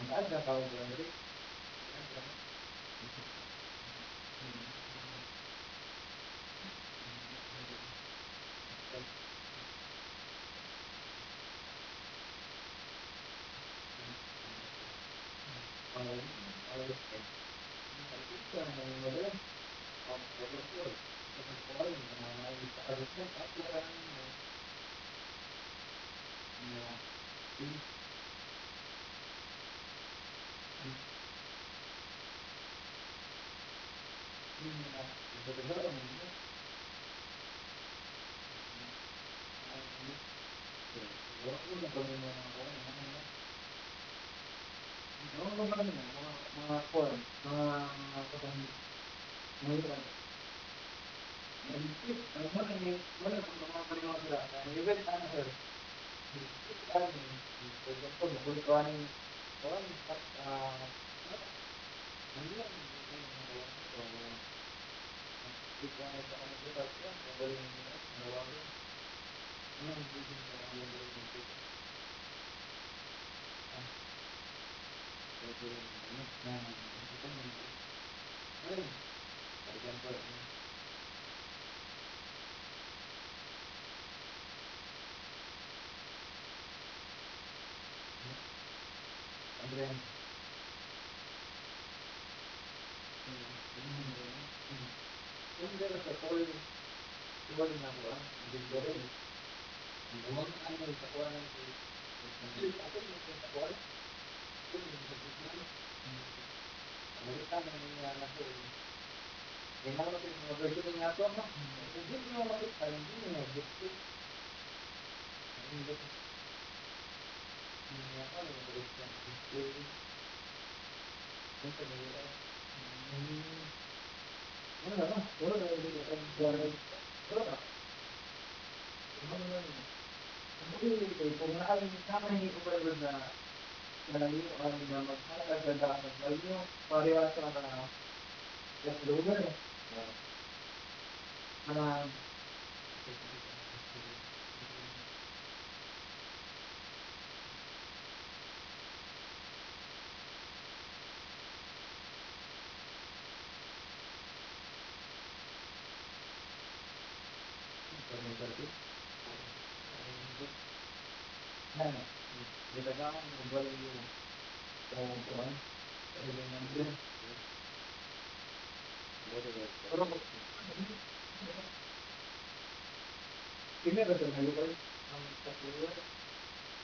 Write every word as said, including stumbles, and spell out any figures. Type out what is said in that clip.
nggak ada kalau bulan jadi nggak ada. Kalau ini kalau ini kalau itu yang model kalau itu sekolah yang bisa harusnya aturan ya ini ini betul-betul ini orang itu yang paling mana orang orang mana mengakui mengakui mengiklan itu mana yang mana yang paling mudah yang itu kan harus itu kan contoh kebutuhan orang ini yang kebutuhan orang itu kan boleh orang yang bikin orang yang boleh nah itu kan yang contoh Andrea kan dia sekolah sekolah di mana di Korea Memang ada di sekolah itu jadi aku di sekolah itu di sekolah mereka yang anak itu yang mana sih mau belajar dengan apa mah jadi mau masuk paling ini ya gitu ini gitu ini apa yang belajar itu itu dia mana lah kalau dari dari berapa jadi penggunaan kami kepada dari orang yang masyarakat dan dalam lainnya variasi antara yang berbeda ya mana organisasi nah kita kan kembali perempuan dengan dia orang ini ada terlalu banyak